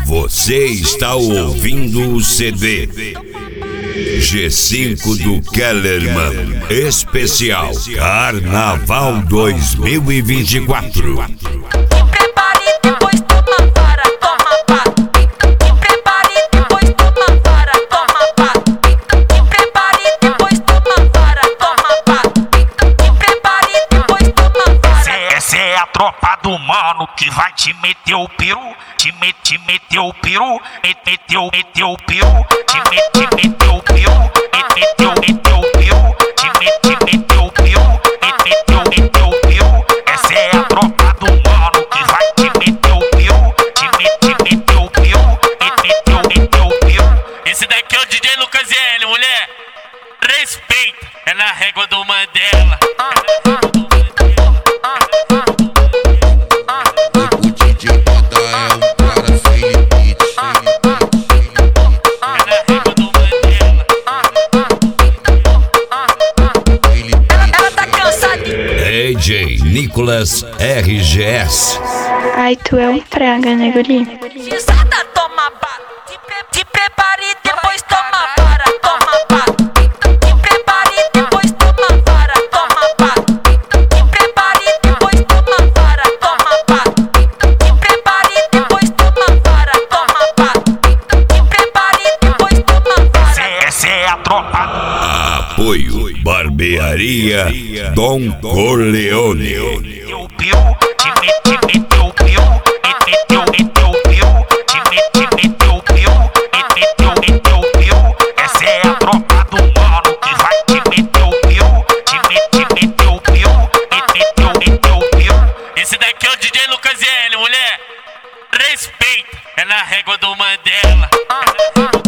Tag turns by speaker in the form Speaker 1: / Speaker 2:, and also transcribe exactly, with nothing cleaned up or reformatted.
Speaker 1: Você está ouvindo o C D G cinco do Kellerman, especial Carnaval dois mil e vinte e quatro.
Speaker 2: A tropa do mano que vai te meter o peru, te met, te meteu o peru, met, meteu, meteu o peru, te met, te meteu o peru, met, meteu, meteu o peru, te met, te meteu o peru, met, meteu, meteu o peru. Essa é a tropa do mano que vai te meter o peru, te met, te meteu o peru, met, meteu, meteu o peru. Esse daqui é o D J Lucas L, mulher, respeita, é na régua do Mandela.
Speaker 1: D J Nicolas R G S.
Speaker 3: Ai, tu é um praga, né, guri?
Speaker 4: Gisada, toma bala. Te, pre te prepare e depois toma vara. Toma bala. Te prepare e depois toma vara. Toma bala. Te prepare e depois toma vara. Toma bala. Te prepare e depois toma vara. Toma bala. Te prepare e depois toma vara.
Speaker 2: Essa é a tropa.
Speaker 1: Apoio Barbearia Dom Corleone.
Speaker 2: O peru, te met, te meteu o peru, met, meteu, meteu o peru, te met, te meteu o peru, met, meteu, meteu o peru. Essa é a tropa do mano que vai te meter o peru, te met, te meteu o peru, met, meteu, meteu o peru. Esse daqui é o D J Lucas L, mulher, respeita, é na régua do Mandela.